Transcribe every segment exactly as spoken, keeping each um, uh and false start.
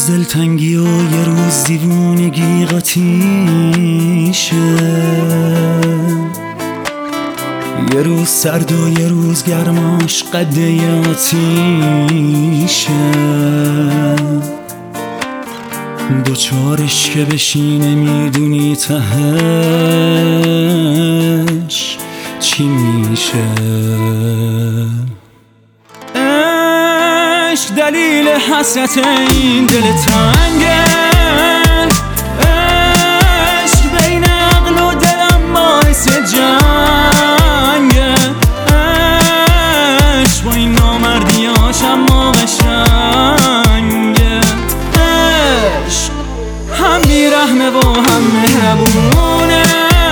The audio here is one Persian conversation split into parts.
دلتنگی و یه روز دیوونگی قاطیشه، یه روز سرد و یه روز گرماش قده آتیشه. دوچارش که بشی نمیدونی تهش چی میشه. عشق دلیل حسرت این دل تنگه، عشق بین عقل و دلم باعث جنگه. عشق با این نامردیاش اما قشنگه. عشق هم بیرحمه و هم مهربونه،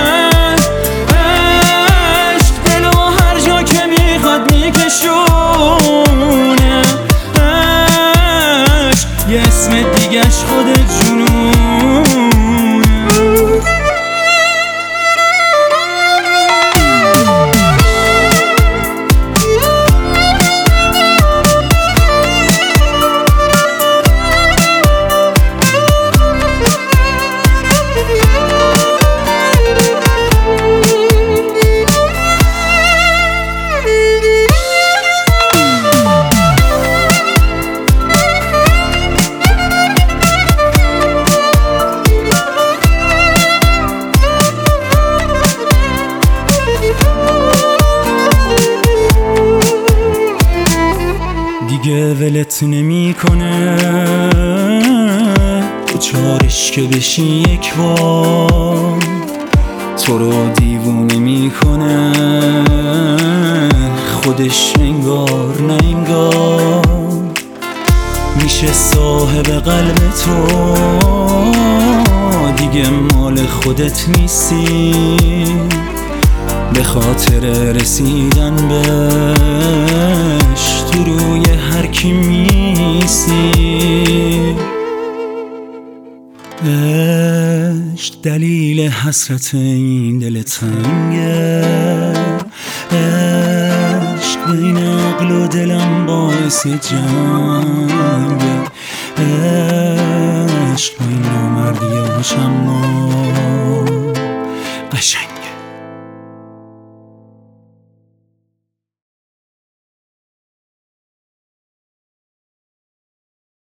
عشق دل و هر جا که میخواد میکشونه. عشق یه اسم دیگهش خود جنونه. دیگه ولت نمی کنه، دوچارش که بشی یک بار تو رو دیوونه میکنه. خودش انگار نه انگار میشه صاحب قلب تو، دیگه مال خودت نیستی. به خاطر رسیدن بهش تو روی هر کی میسی. عشق دلیل حسرت این دل تنگه، عشق بین عقل و دلم باعث جنگه. عشق با این نامردیاش اما قشنگ.